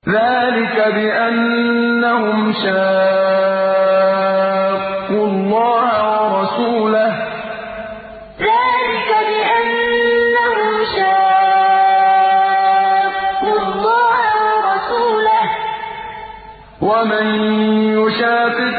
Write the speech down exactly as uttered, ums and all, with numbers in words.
ذَٰلِكَ بِأَنَّهُمْ شَاقُّوا اللَّهَ وَرَسُولَهُ ۚ وَمَن يُشَاقِقِ